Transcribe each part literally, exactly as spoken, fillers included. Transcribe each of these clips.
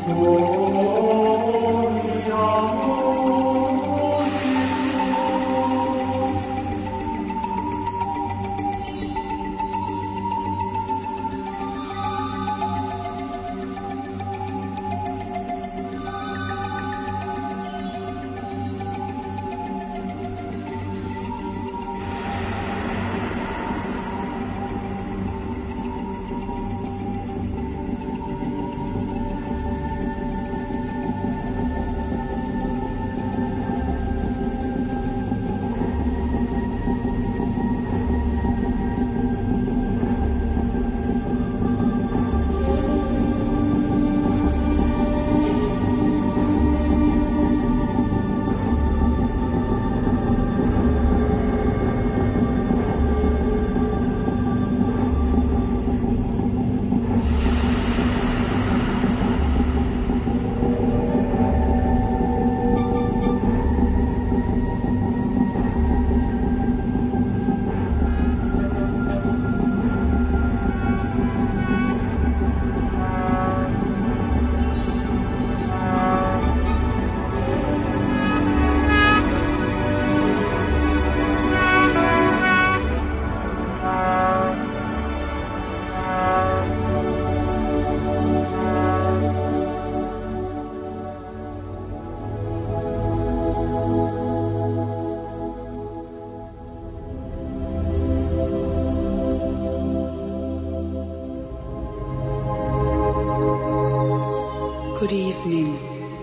Good evening.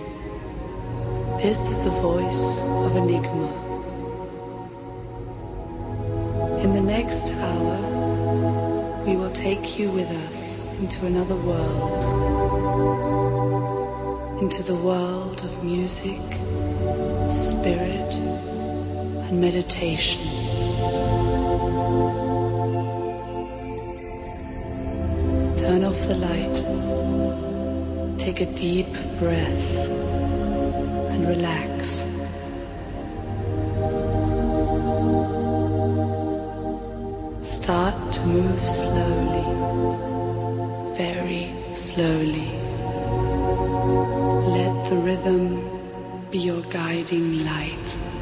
This is the voice of Enigma. In the next hour, we will take you with us into another world, into the world of music, spirit, and meditation. Turn off the light. Take a deep breath and relax. Start to move slowly, very slowly. Let the rhythm be your guiding light.